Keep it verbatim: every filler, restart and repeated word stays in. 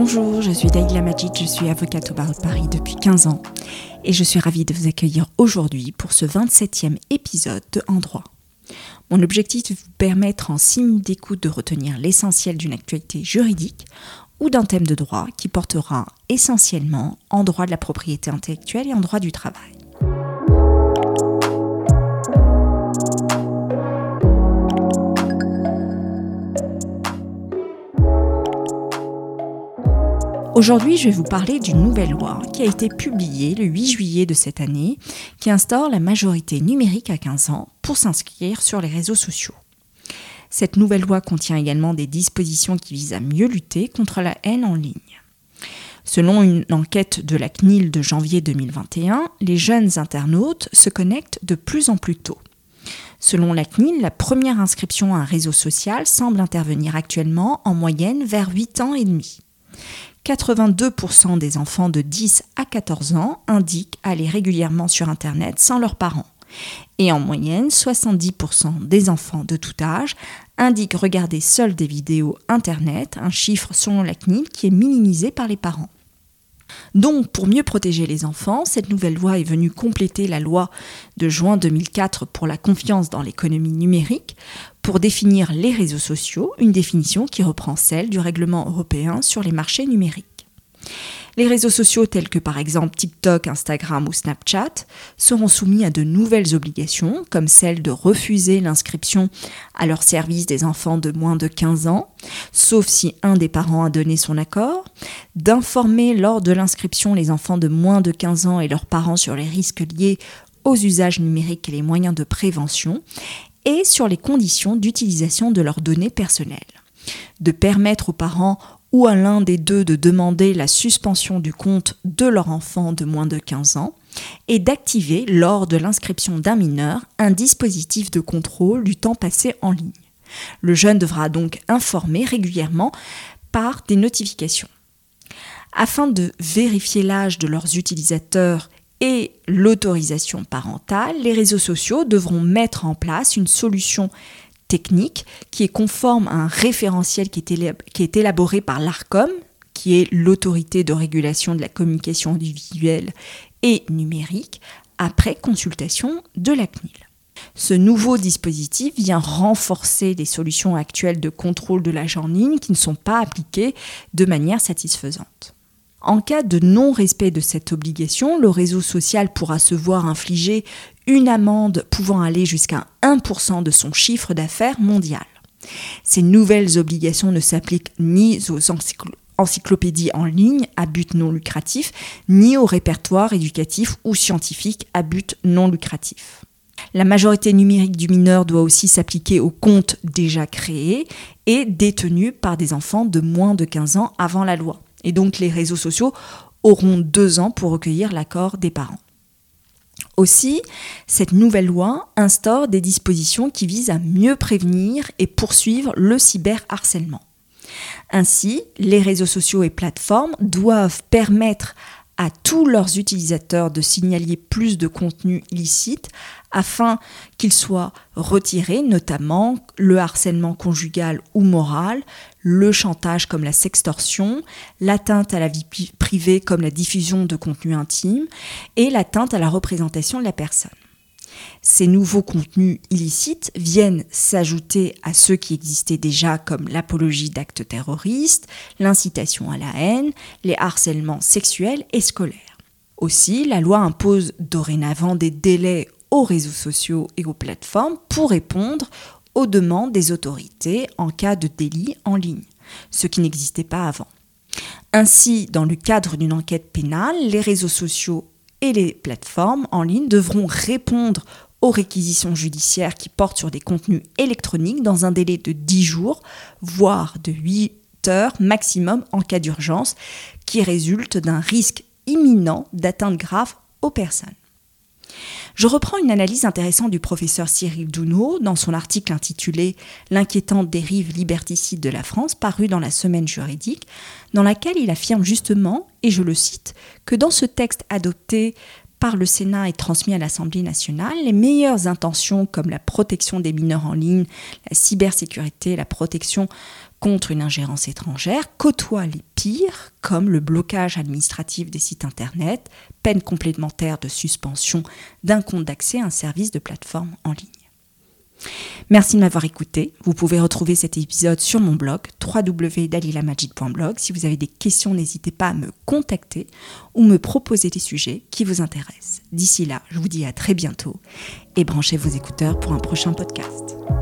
Bonjour, je suis Daïla Majid, je suis avocate au barreau de Paris depuis quinze ans et je suis ravie de vous accueillir aujourd'hui pour ce vingt-septième épisode de En droit. Mon objectif est de vous permettre en six minutes d'écoute de retenir l'essentiel d'une actualité juridique ou d'un thème de droit qui portera essentiellement en droit de la propriété intellectuelle et en droit du travail. Aujourd'hui, je vais vous parler d'une nouvelle loi qui a été publiée le huit juillet de cette année, qui instaure la majorité numérique à quinze ans pour s'inscrire sur les réseaux sociaux. Cette nouvelle loi contient également des dispositions qui visent à mieux lutter contre la haine en ligne. Selon une enquête de la C N I L de janvier deux mille vingt et un, les jeunes internautes se connectent de plus en plus tôt. Selon la C N I L, la première inscription à un réseau social semble intervenir actuellement en moyenne vers huit ans et demi. quatre-vingt-deux pour cent des enfants de dix à quatorze ans indiquent aller régulièrement sur Internet sans leurs parents. Et en moyenne, soixante-dix pour cent des enfants de tout âge indiquent regarder seuls des vidéos Internet, un chiffre selon la C N I L qui est minimisé par les parents. Donc, pour mieux protéger les enfants, cette nouvelle loi est venue compléter la loi de juin deux mille quatre pour la confiance dans l'économie numérique, pour définir les réseaux sociaux, une définition qui reprend celle du règlement européen sur les marchés numériques. Les réseaux sociaux tels que par exemple TikTok, Instagram ou Snapchat seront soumis à de nouvelles obligations, comme celle de refuser l'inscription à leur service des enfants de moins de quinze ans, sauf si un des parents a donné son accord, d'informer lors de l'inscription les enfants de moins de quinze ans et leurs parents sur les risques liés aux usages numériques et les moyens de prévention, et sur les conditions d'utilisation de leurs données personnelles, de permettre aux parents ou à l'un des deux de demander la suspension du compte de leur enfant de moins de quinze ans et d'activer, lors de l'inscription d'un mineur, un dispositif de contrôle du temps passé en ligne. Le jeune devra donc informer régulièrement par des notifications. Afin de vérifier l'âge de leurs utilisateurs et l'autorisation parentale, les réseaux sociaux devront mettre en place une solution technique qui est conforme à un référentiel qui est, élab- qui est élaboré par l'Arcom, qui est l'autorité de régulation de la communication audiovisuelle et numérique, après consultation de la C N I L. Ce nouveau dispositif vient renforcer les solutions actuelles de contrôle de l'âge en ligne qui ne sont pas appliquées de manière satisfaisante. En cas de non-respect de cette obligation, le réseau social pourra se voir infliger une amende pouvant aller jusqu'à un pour cent de son chiffre d'affaires mondial. Ces nouvelles obligations ne s'appliquent ni aux encycl- encyclopédies en ligne à but non lucratif, ni aux répertoires éducatifs ou scientifiques à but non lucratif. La majorité numérique du mineur doit aussi s'appliquer aux comptes déjà créés et détenus par des enfants de moins de quinze ans avant la loi. Et donc les réseaux sociaux auront deux ans pour recueillir l'accord des parents. Aussi, cette nouvelle loi instaure des dispositions qui visent à mieux prévenir et poursuivre le cyberharcèlement. Ainsi, les réseaux sociaux et plateformes doivent permettre à tous leurs utilisateurs de signaler plus de contenus illicites afin qu'ils soient retirés, notamment le harcèlement conjugal ou moral, le chantage comme la sextorsion, l'atteinte à la vie privée comme la diffusion de contenus intimes et l'atteinte à la représentation de la personne. Ces nouveaux contenus illicites viennent s'ajouter à ceux qui existaient déjà comme l'apologie d'actes terroristes, l'incitation à la haine, les harcèlements sexuels et scolaires. Aussi, la loi impose dorénavant des délais aux réseaux sociaux et aux plateformes pour répondre aux demandes des autorités en cas de délit en ligne, ce qui n'existait pas avant. Ainsi, dans le cadre d'une enquête pénale, les réseaux sociaux et les plateformes en ligne devront répondre aux réquisitions judiciaires qui portent sur des contenus électroniques dans un délai de dix jours, voire de huit heures maximum en cas d'urgence, qui résulte d'un risque imminent d'atteinte grave aux personnes. Je reprends une analyse intéressante du professeur Cyril Douneau dans son article intitulé « L'inquiétante dérive liberticide de la France » paru dans la Semaine juridique, dans laquelle il affirme justement, et je le cite, que dans ce texte adopté par le Sénat et transmis à l'Assemblée nationale, les meilleures intentions comme la protection des mineurs en ligne, la cybersécurité, la protection contre une ingérence étrangère côtoient les pires, comme le blocage administratif des sites internet, peine complémentaire de suspension d'un compte d'accès à un service de plateforme en ligne. Merci de m'avoir écouté. Vous pouvez retrouver cet épisode sur mon blog w w w point dalila majid point blog. Si vous avez des questions, n'hésitez pas à me contacter ou me proposer des sujets qui vous intéressent. D'ici là, je vous dis à très bientôt et branchez vos écouteurs pour un prochain podcast.